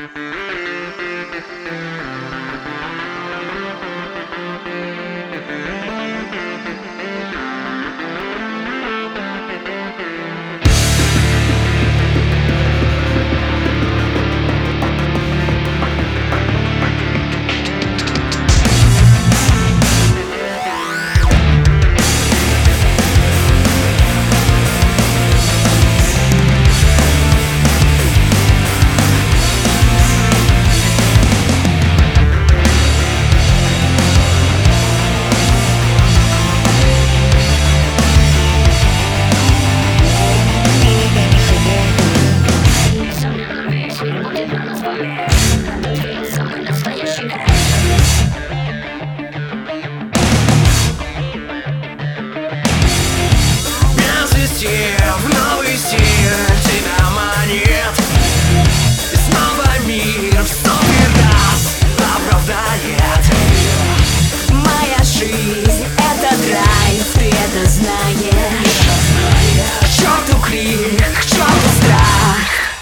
В новый стиль тебя манит, и снова мир в сотый раз оправдает. Моя жизнь — это драйв, ты это знаешь. К черту крик, к черту страх.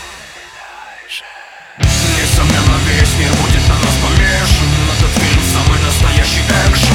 Несомненно, весь мир будет на нас помешан. Этот фильм — самый настоящий экшен.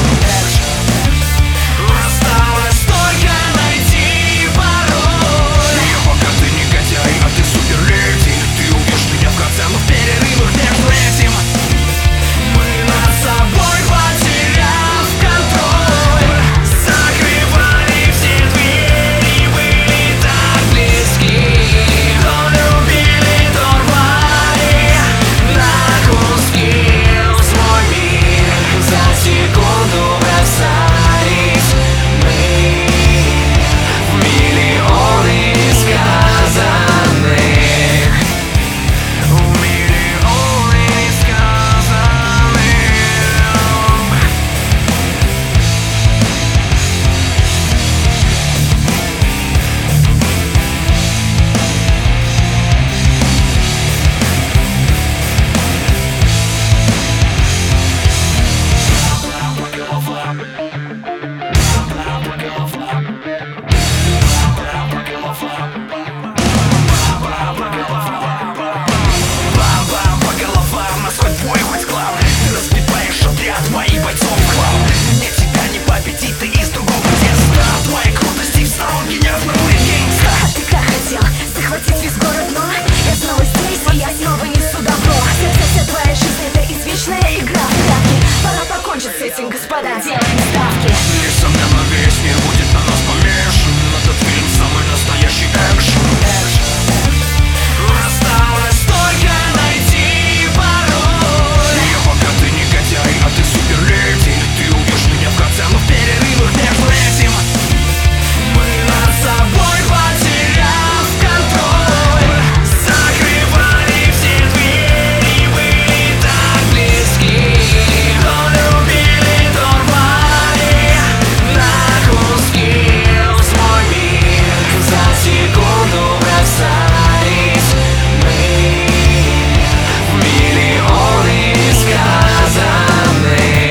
Осталось только найти пароль. И пока ты негодяй, а ты суперледи, ты убьешь меня в конце, но в перерывах между этим мы над собой, потеряв контроль, закрывали все двери, были так близки. То любили, то рвали на куски свой мир. За секунду бросались мы в миллионы сказанных, в миллионы сказанных. Бам-бам по головам, нас хоть бой, хоть клав. Ты разбиваешь отряд моих бойцов в хлам. Мне тебя не победить, ты из другого теста. Твоей крутости в сторонке не размырует геймста. А ты как хотел захватить весь город, но я снова здесь, и я снова несу добро. Вся твоя жизнь — это извечная игра в ставки. Пора покончить с этим, господа, делаем ставки. Несомненно, весь мир будет на нас помешан. Этот фильм — самый настоящий экшен. Осталось только найти пароль. И пока ты негодяй, а ты суперледи, ты убьешь меня в конце, но в перерывах между этим мы над собой, потеряв контроль, закрывали все двери, были так близки. То любили, то рвали на куски свой мир. За секунду бросались мы в миллионы сказанных.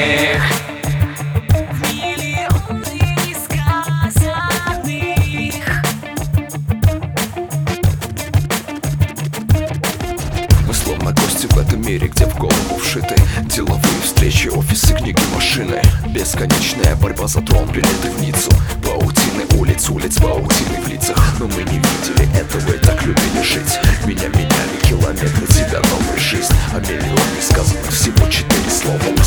В миллионы сказанных. Мы словно гости в этом мире, где в голову вшиты деловые встречи, офисы, книги, машины. Бесконечная борьба за трон, билеты в Ниццу. Паутины улиц, паутины в лицах. Но мы не видели этого и так любили жить. Меня меняли километры, тебя новая жизнь. А миллион несказанных, всего 4 слова.